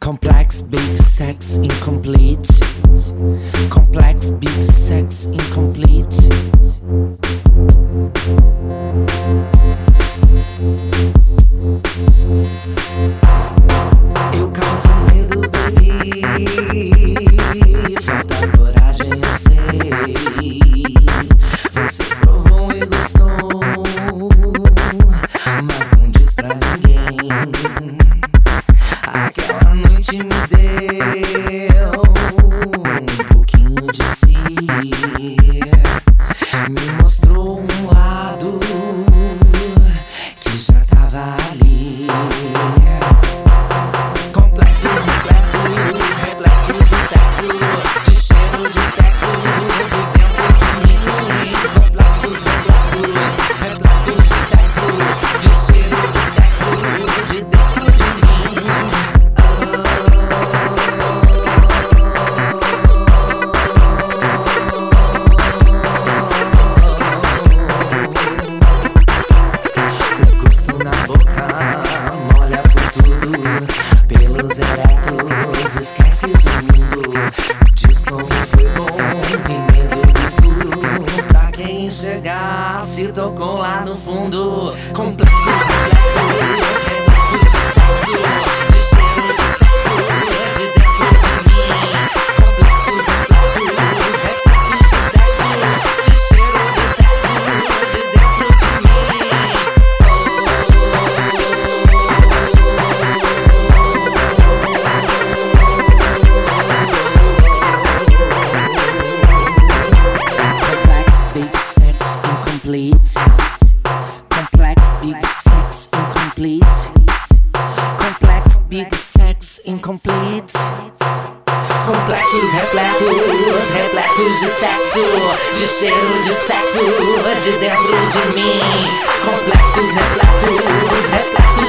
Complex, big sex, incomplete. Complex, big sex, incomplete. Eu causo medo, baby. Falta coragem, eu sei. Você provou e gostou, mas não diz pra ninguém. Aquela noite me deu um pouquinho de si. Me mostrou um lado que já tava ali. Complexos, repletos, repletos de sexo, de cheiro de sexo, de dentro de mim. Complexos, repletos, repletos de sexo, de cheiro de sexo, de dentro de mim. O gosto na boca molha por tudo, pelos eretos, esquece do mundo. Diz como foi bom, tem medo do escuro. Pra quem enxergar, se tocou lá no fundo. Complexos, repletos, repletos de sexo, de cheiro de sexo, de dentro de mim. Complexos, repletos, repletos de sexo, de cheiro de sexo, de dentro de mim. Complex, big sex, incomplete. Complex, big sex, incomplete. Complex, big sex, incomplete. Complexos, repletos, repletos de sexo, de cheiro de sexo, de dentro de mim. Complexos, repletos, repletos